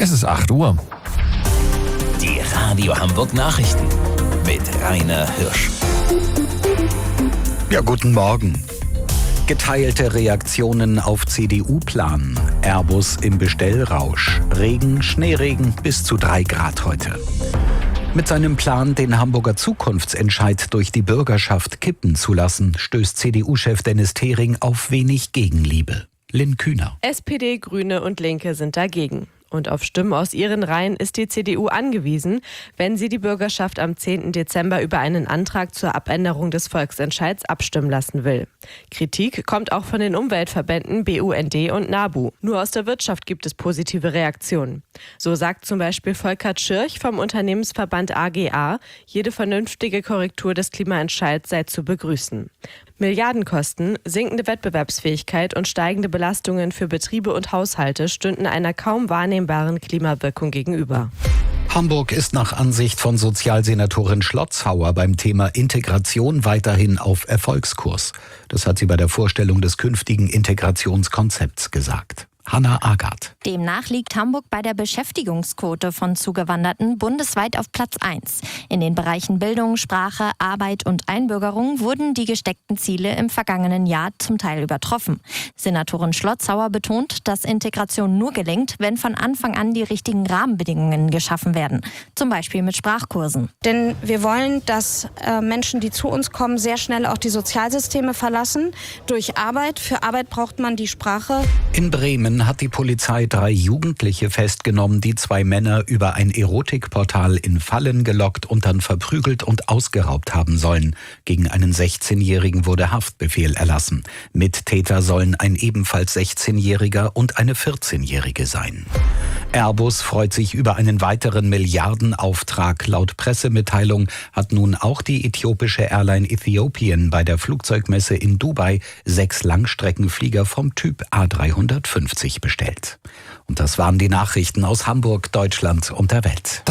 Es ist 8 Uhr. Die Radio Hamburg Nachrichten mit Rainer Hirsch. Ja, guten Morgen. Geteilte Reaktionen auf CDU-Plan. Airbus im Bestellrausch. Regen, Schneeregen bis zu 3 Grad heute. Mit seinem Plan, den Hamburger Zukunftsentscheid durch die Bürgerschaft kippen zu lassen, stößt CDU-Chef Dennis Thering auf wenig Gegenliebe. Lynn Kühner. SPD, Grüne und Linke sind dagegen. Und auf Stimmen aus ihren Reihen ist die CDU angewiesen, wenn sie die Bürgerschaft am 10. Dezember über einen Antrag zur Abänderung des Volksentscheids abstimmen lassen will. Kritik kommt auch von den Umweltverbänden BUND und NABU. Nur aus der Wirtschaft gibt es positive Reaktionen. So sagt zum Beispiel Volker Tschirch vom Unternehmensverband AGA, jede vernünftige Korrektur des Klimaentscheids sei zu begrüßen. Milliardenkosten, sinkende Wettbewerbsfähigkeit und steigende Belastungen für Betriebe und Haushalte stünden einer kaum wahrnehmbaren Klimawirkung gegenüber. Hamburg ist nach Ansicht von Sozialsenatorin Schlotzhauer beim Thema Integration weiterhin auf Erfolgskurs. Das hat sie bei der Vorstellung des künftigen Integrationskonzepts gesagt. Hanna Agard. Demnach liegt Hamburg bei der Beschäftigungsquote von Zugewanderten bundesweit auf Platz 1. In den Bereichen Bildung, Sprache, Arbeit und Einbürgerung wurden die gesteckten Ziele im vergangenen Jahr zum Teil übertroffen. Senatorin Schlotzhauer betont, dass Integration nur gelingt, wenn von Anfang an die richtigen Rahmenbedingungen geschaffen werden. Zum Beispiel mit Sprachkursen. Denn wir wollen, dass Menschen, die zu uns kommen, sehr schnell auch die Sozialsysteme verlassen. Durch Arbeit. Für Arbeit braucht man die Sprache. In Bremen hat die Polizei 3 Jugendliche festgenommen, die 2 Männer über ein Erotikportal in Fallen gelockt und dann verprügelt und ausgeraubt haben sollen. Gegen einen 16-Jährigen wurde Haftbefehl erlassen. Mittäter sollen ein ebenfalls 16-Jähriger und eine 14-Jährige sein. Airbus freut sich über einen weiteren Milliardenauftrag. Laut Pressemitteilung hat nun auch die äthiopische Airline Ethiopian bei der Flugzeugmesse in Dubai 6 Langstreckenflieger vom Typ A350 bestellt. Und das waren die Nachrichten aus Hamburg, Deutschland und der Welt.